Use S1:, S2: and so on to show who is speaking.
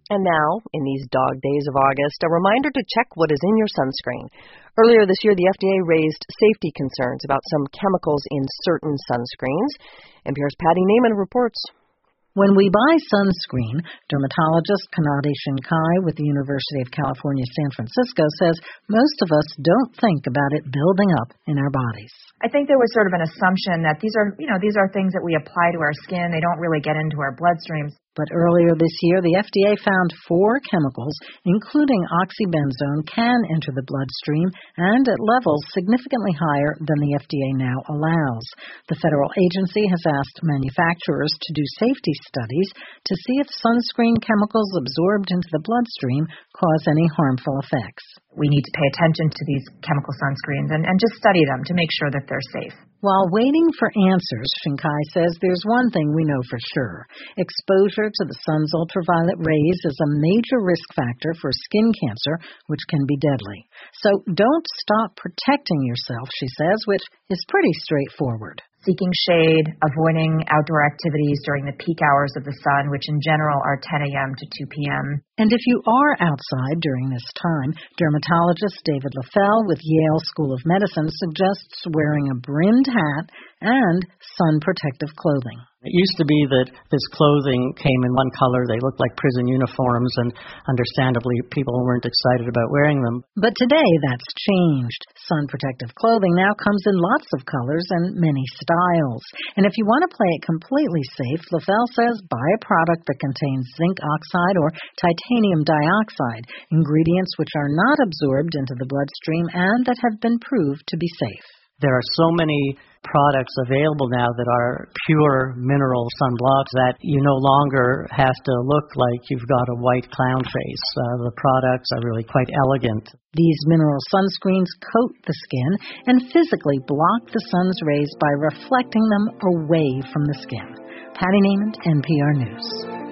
S1: And now, in these dog days of August, a reminder to check what is in your sunscreen. Earlier this year, the FDA raised safety concerns about some chemicals in certain sunscreens. NPR's Patty Naiman reports.
S2: When we buy sunscreen, dermatologist Kanade Shinkai with the University of California, San Francisco says most of us don't think about it building up in our bodies.
S3: I think there was sort of an assumption that these are things that we apply to our skin. They don't really get into our bloodstreams.
S2: But earlier this year, the FDA found 4 chemicals, including oxybenzone, can enter the bloodstream and at levels significantly higher than the FDA now allows. The federal agency has asked manufacturers to do safety studies to see if sunscreen chemicals absorbed into the bloodstream cause any harmful effects.
S3: We need to pay attention to these chemical sunscreens and just study them to make sure that they're safe.
S2: While waiting for answers, Shinkai says there's one thing we know for sure. Exposure to the sun's ultraviolet rays is a major risk factor for skin cancer, which can be deadly. So don't stop protecting yourself, she says, which is pretty straightforward.
S3: Seeking shade, avoiding outdoor activities during the peak hours of the sun, which in general are 10 a.m. to 2 p.m.
S2: And if you are outside during this time, dermatologist David Leffel with Yale School of Medicine suggests wearing a brimmed hat and sun-protective clothing.
S4: It used to be that this clothing came in one color. They looked like prison uniforms, and understandably, people weren't excited about wearing them.
S2: But today, that's changed. Sun-protective clothing now comes in lots of colors and many styles. And if you want to play it completely safe, Leffel says buy a product that contains zinc oxide or titanium dioxide, ingredients which are not absorbed into the bloodstream and that have been proved to be safe.
S4: There are so many products available now that are pure mineral sunblocks that you no longer have to look like you've got a white clown face. The products are really quite elegant.
S2: These mineral sunscreens coat the skin and physically block the sun's rays by reflecting them away from the skin. Patty Naiman, NPR News.